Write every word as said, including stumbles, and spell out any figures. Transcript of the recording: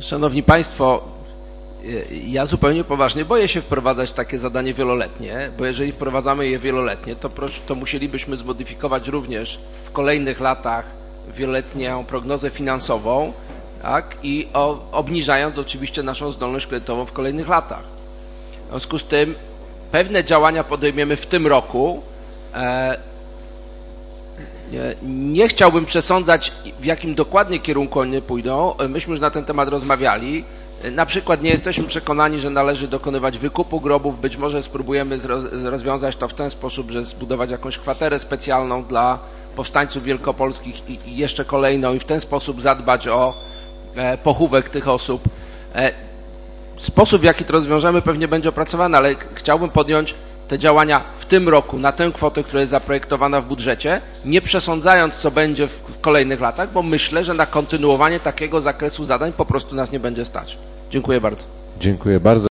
Szanowni Państwo, ja zupełnie poważnie boję się wprowadzać takie zadanie wieloletnie, bo jeżeli wprowadzamy je wieloletnie, to, to musielibyśmy zmodyfikować również w kolejnych latach wieloletnią prognozę finansową, tak, i o, obniżając oczywiście naszą zdolność kredytową w kolejnych latach. W związku z tym pewne działania podejmiemy w tym roku. E, nie, nie chciałbym przesądzać, w jakim dokładnie kierunku one pójdą. Myśmy już na ten temat rozmawiali. Na przykład nie jesteśmy przekonani, że należy dokonywać wykupu grobów. Być może spróbujemy rozwiązać to w ten sposób, że zbudować jakąś kwaterę specjalną dla powstańców wielkopolskich i jeszcze kolejną i w ten sposób zadbać o pochówek tych osób. Sposób, w jaki to rozwiążemy, pewnie będzie opracowany, ale chciałbym podjąć te działania w tym roku na tę kwotę, która jest zaprojektowana w budżecie, nie przesądzając, co będzie w kolejnych latach, bo myślę, że na kontynuowanie takiego zakresu zadań po prostu nas nie będzie stać. Dziękuję bardzo. Dziękuję bardzo.